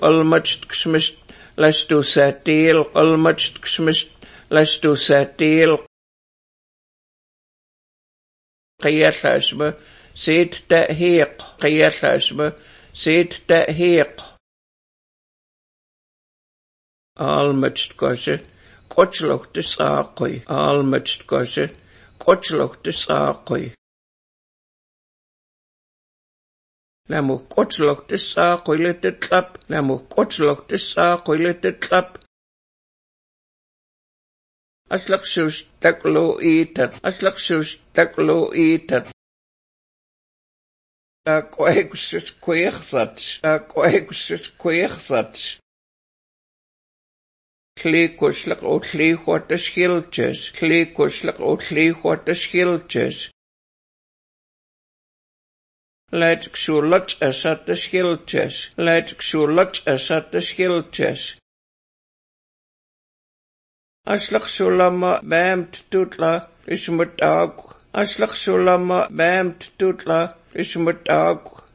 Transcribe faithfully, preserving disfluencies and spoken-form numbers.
almucht gsmist, lestu satil, almucht gsmist, lestu satil. Qiyalashma, sit tahiq, qiyalashma, sit tahiq. Almucht goshe, kochloch de saaqoi, almucht goshe, kochloch de saaqoi. Namu kochloch de saaqoi let de klap, namu kochloch de saaqoi let de klap. Aslak sus taklo itat, aslak sus taklo itat. A koegus koegsat, a koegus koegsat. Klikuslak o klikwat de schildjes, klikuslak o klikwat de schildjes. Leid xulot asat de schildjes, leid xulot asat de schildjes. Aslak sulama baamt tutla is met ook. Aslak sulama baamt tutla is met ook.